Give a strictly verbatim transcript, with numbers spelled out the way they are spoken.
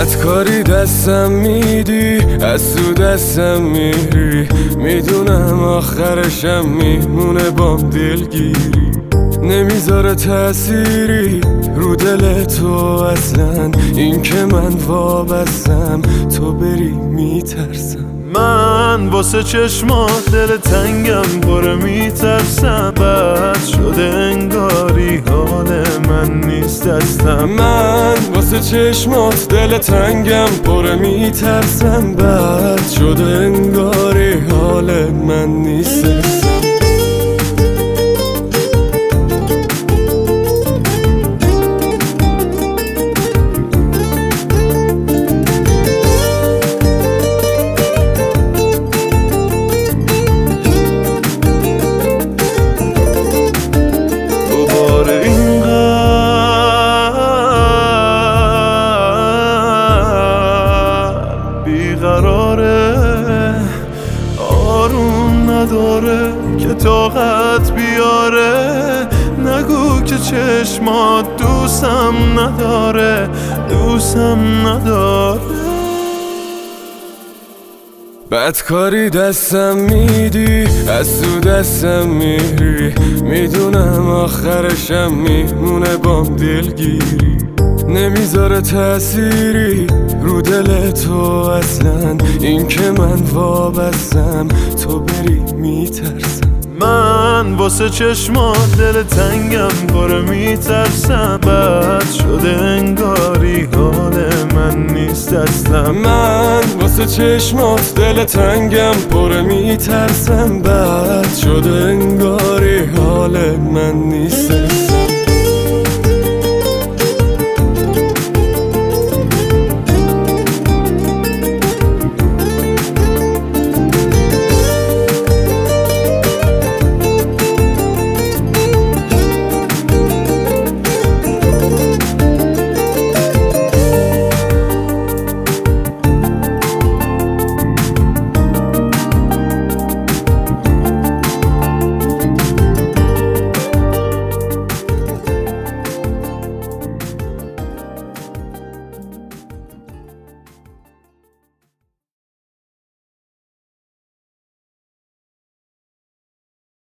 بدکاری دستم میدی، از تو دستم میری، میدونم آخرشم میمونه بام دلگیری. نمیذاره تأثیری رو دل تو اصلا، این که من وابستم تو بری میترسم. من واسه چشمات دل تنگم پره میترسم، بد شده انگاری حال من نیست دستم. من واسه چشمات دل تنگم پره میترسم، بد شده انگاری حال من نیست دستم. آروم نداره که طاقت بیاره، نگو که چشمات دوستم نداره، دوستم نداره. بدکاری دستم میدی، از تو دستم میری، میدونم آخرشم میمونه بام دلگیری. نمیذاره تأثیری رو دل تو اصلا، این که من وابستم تو بری میترسم. من واسه چشمات دل تنگم پره میترسم، بد شده انگاری حال من نیست دستم. من واسه چشمات دل تنگم پره میترسم، بد شده انگاری